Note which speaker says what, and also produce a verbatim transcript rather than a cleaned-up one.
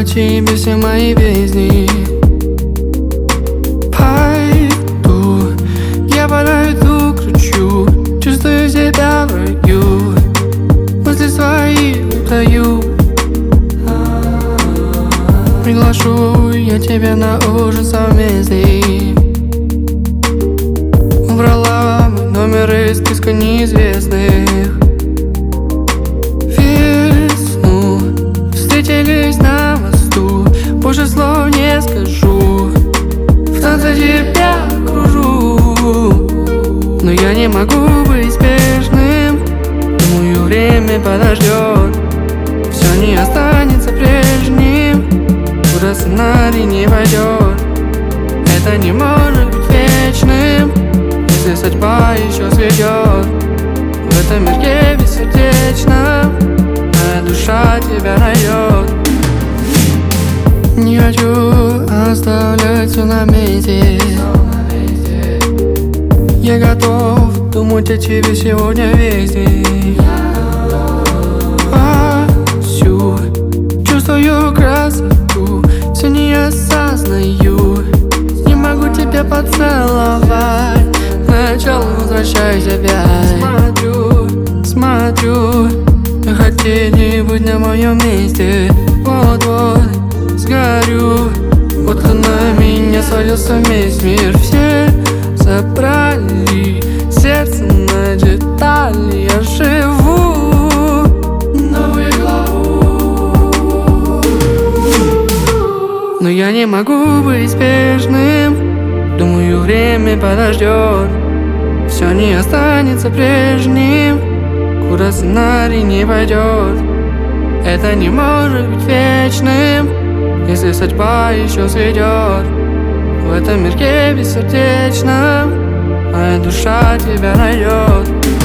Speaker 1: тебе все мои песни. Пойду, я подойду к ручью, чувствую себя в раю, мысли свои утаю. Приглашу я тебя на ужин совместный. Убрала мой номер из списка неизвестных. Весну встретились на мосту, больше слов не скажу, в танце тебя кружу. Но я не могу быть спешным, думаю, время подождет, все не останется прежним, куда сценарий не пойдет. Это не может быть вечным, если судьба еще сведет. В этом мирке бессердечном моя душа тебя найдет. Не хочу оставлять все на месте. Я готов думать о тебе сегодня весь день. Всю чувствую красоту, все не осознаю, не могу тебя поцеловать. Сначала возвращаюсь опять. Смотрю, смотрю, хотели быть на моем месте. Вот-вот сгорю, вот кто на меня свалился весь мир. Все забрали сердце на детали, я живу новую главу. Но я не могу быть спешным, думаю, время подождет, все не останется прежним, куда сценарий не пойдет. Это не может быть вечным, если судьба еще сведет. В этом мирке бессердечном моя душа тебя найдет.